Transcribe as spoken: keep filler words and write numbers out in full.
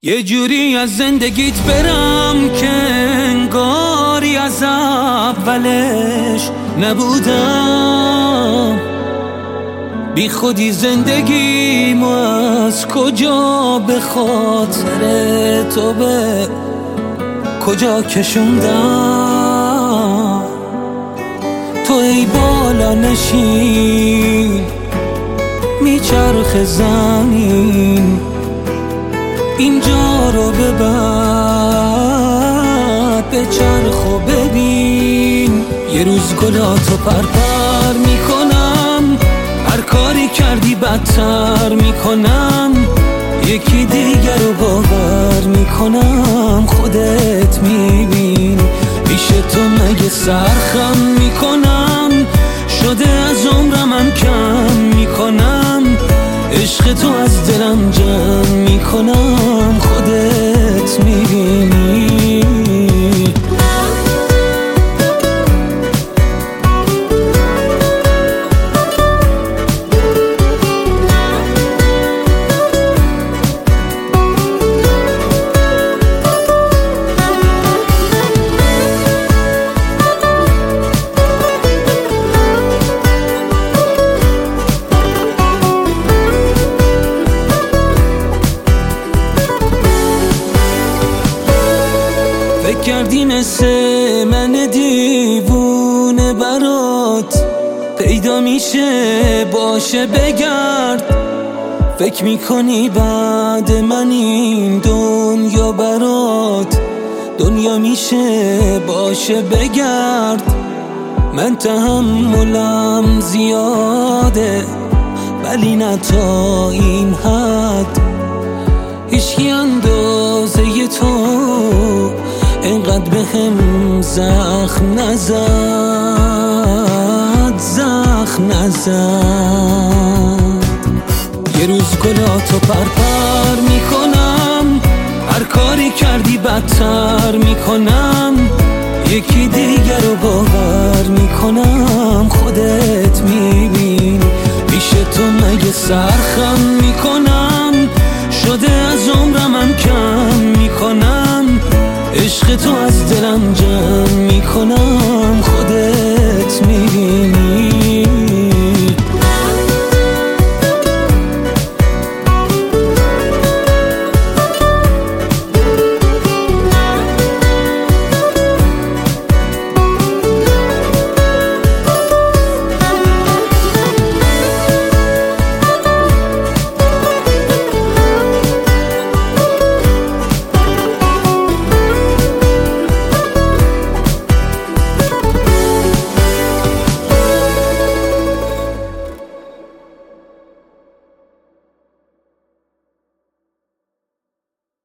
یه جوری از زندگیت برم که انگاری از اولش نبودم. بی خودی زندگیمو از کجا به خاطر تو به کجا کشوندم. تو ای بالا نشین میچرخ زمین، اینجا رو ببر به چرخ و ببین. یه روز گلاتو پرپر میکنم، هر کاری کردی بدتر میکنم. یکی دیگر رو باور میکنم، خودت میبین. پیش تو مگه سرخم میکنم، شده از عمرم هم کم میکنم. عشق تو از دلم جمع میکنم، خودت میبینی. فکر کردی مثل من دیوونه برات پیدا میشه باشه بگرد. فکر میکنی بعد من این دنیا برات دنیا میشه باشه بگرد. من تحملم زیاده ولی نه تا این حد. هیچکی اندازه تو اینقدر به هم زخم نزد زخم نزد. یه روز گلاتو پرپر میکنم، هر کاری کردی بدتر میکنم. یکی دیگر رو باور میکنم، خودت میبین. پیش تو مگه سرخم میکنم، شده از عمرم هم کم میکنم. عشق تو از دلم جمع میکنم، خودت میبینی.